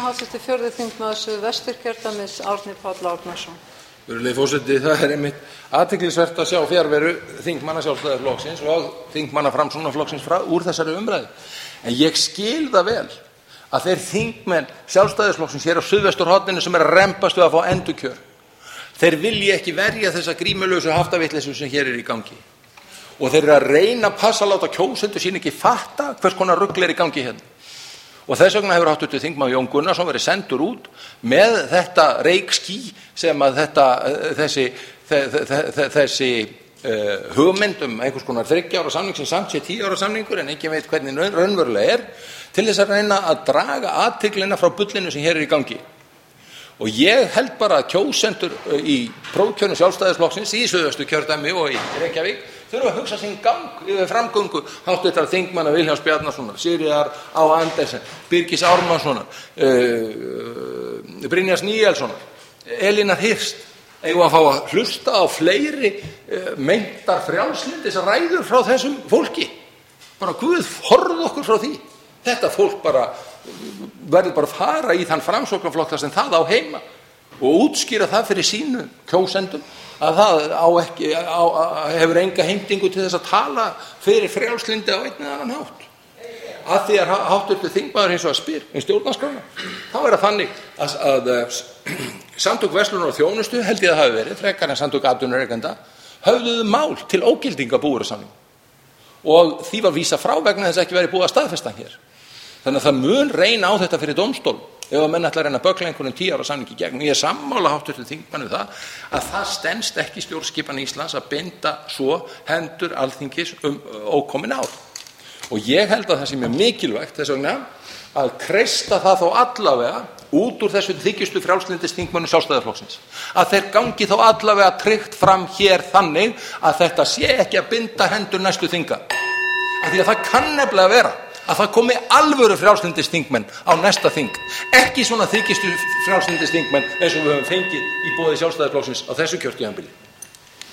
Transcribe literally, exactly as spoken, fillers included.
háttvirtur fjórði þingmaður Suðvesturkjördæmis Árni Páll Árnason. Virðulegi forseti, það er einmitt athyglisvert að sjá fjarveru þingmanna Sjálfstæðisflokksins og þingmanna Framsóknarflokksins frá úr þessari umræðu. En ég skil það vel að þeir þingmenn Sjálfstæðisflokksins hér á suðvesturhorninu sem er að rembast við að fá endurkjör, þeir vilji ekki verja þessa grímulausu haftavitleysu sem hér er í gangi. Og þeir eru að reyna að passa að láta kjósendur sín ekki fatta hvers konar rugl er í gangi hérna. Og þess vegna hefur háttvirtur þingmaður Jón Gunnarsson verið sendur út með þetta reykský sem að þetta, þessi, þessi uh, hugmynd um einhvers konar þriggja ára samning sem samt sé tíu ára samningur en ekki veit hvernig raunverulega er, til þess að reyna að draga athyglina frá bullinu sem hér er í gangi. Og ég held bara að kjósendur í prófkjörnum Sjálfstæðisflokksins í Suðvesturkjördæmi og í Reykjavík þurfa að hugsa sinn gang yfir framgöngu háttvirtra þingmanna Vilhjálms Bjarnasonar, Sigríðar Á. Andersen, Birgis Ármannssonar, uh, Brynjars Níelssonar, Elínar Hirst. Eigum að fá að hlusta á fleiri uh, meintar frjálslyndis ræður frá þessum fólki. Bara Guð forði okkur frá því. Þetta fólk bara verður bara að fara í þann Framsóknarflokk sem það á heima og útskýra það fyrir sínu kjósendum að það á ekki, á, hefur enga heimtingu til þess að tala fyrir frjálslyndi á einn eða annan hátt. Að því að háttvirtur þingmaður hins vegar spyr um stjórnarskrána, þá er það þannig að, að, að Samtök verslunar og þjónustu, held ég að það hafi verið, frekar en Samtök atvinnurekenda, höfðuðu mál til ógildinga búvörusamning. Og því var vísað frá vegna þess að ekki verið búið að staðfesta hann hér. Þannig að það mun reyna á þetta fyrir dómstól ef að menn ætla að reyna að böggla einhvern tíu ára samningi gegn. Ég er sammála háttvirtum þingmanni það að það stenst ekki stjórnskipan Íslands að binda svo hendur Alþingis um ókomin ár. Og ég held að það sé mjög mikilvægt þess vegna að kreista það þó allavega út úr þessu þykjustu frjálslyndis þingmönnum Sjálfstæðisflokksins. Að þeir gangi þó allavega tryggt fram hér þannig að þetta sé ekki að binda hendur næstu þinga. Af því að það kann nefnilega vera að það komi alvöru frjálslyndis þingmenn á næsta þing. Ekki svona þykjustu frjálslyndis þingmenn eins og við höfum fengið í boði Sjálfstæðisflokksins á þessu kjörtímabili.